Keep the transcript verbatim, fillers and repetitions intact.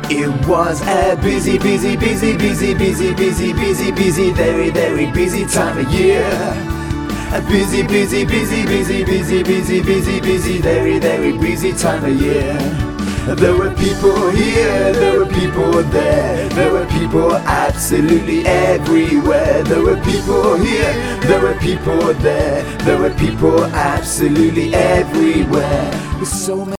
It was a busy, busy, busy, busy, busy, busy, busy, busy, very, very busy time of year. A busy, busy, busy, busy, busy, busy, busy, busy, very, very busy time of year. There were people here, there were people there, there were people absolutely everywhere. There were people here, there were people there, there were people absolutely everywhere. So many